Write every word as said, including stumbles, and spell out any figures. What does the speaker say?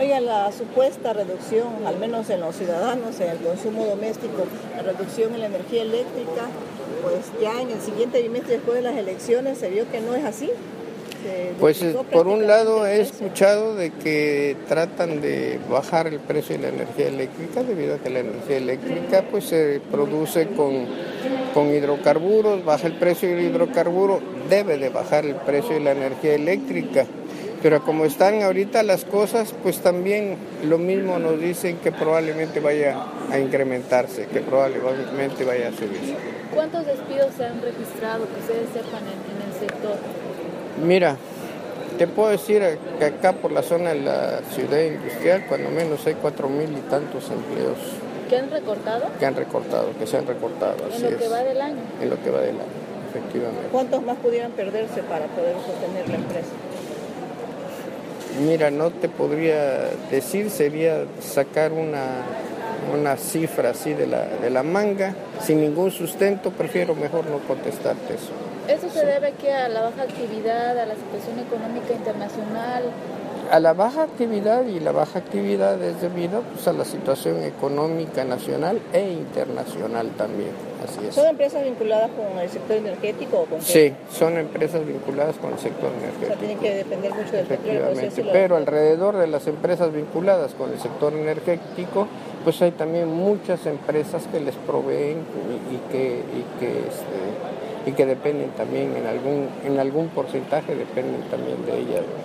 Oiga, la supuesta reducción, al menos en los ciudadanos, en el consumo doméstico, la reducción en la energía eléctrica, pues ya en el siguiente bimestre después de las elecciones se vio que no es así. Pues por un lado he escuchado de que tratan de bajar el precio de la energía eléctrica debido a que la energía eléctrica pues se produce con, con hidrocarburos, baja el precio del hidrocarburo, debe de bajar el precio de la energía eléctrica. Pero como están ahorita las cosas, pues también lo mismo nos dicen que probablemente vaya a incrementarse, que probablemente vaya a subir. ¿Cuántos despidos se han registrado que ustedes sepan en, en el sector? Mira, te puedo decir que acá por la zona de la ciudad industrial, cuando menos hay cuatro mil y tantos empleos. ¿Que han recortado? Que han recortado, que se han recortado, así ¿En lo que es. va del año? En lo que va del año, efectivamente. ¿Cuántos más pudieran perderse para poder sostener la empresa? Mira, no te podría decir, sería sacar una, una cifra así de la, de la manga, sin ningún sustento, prefiero mejor no contestarte eso. ¿Eso se debe que a la baja actividad, a la situación económica internacional? A la baja actividad, y la baja actividad es debido pues, a la situación económica nacional e internacional también, así es. ¿Son empresas vinculadas con el sector energético o con qué? Sí, son empresas vinculadas con el sector energético. O sea, tienen que depender mucho del petróleo. Efectivamente, pero alrededor de las empresas vinculadas con el sector energético, pues hay también muchas empresas que les proveen y, y que... Y que este, y que dependen también en algún en algún porcentaje dependen también de ellas.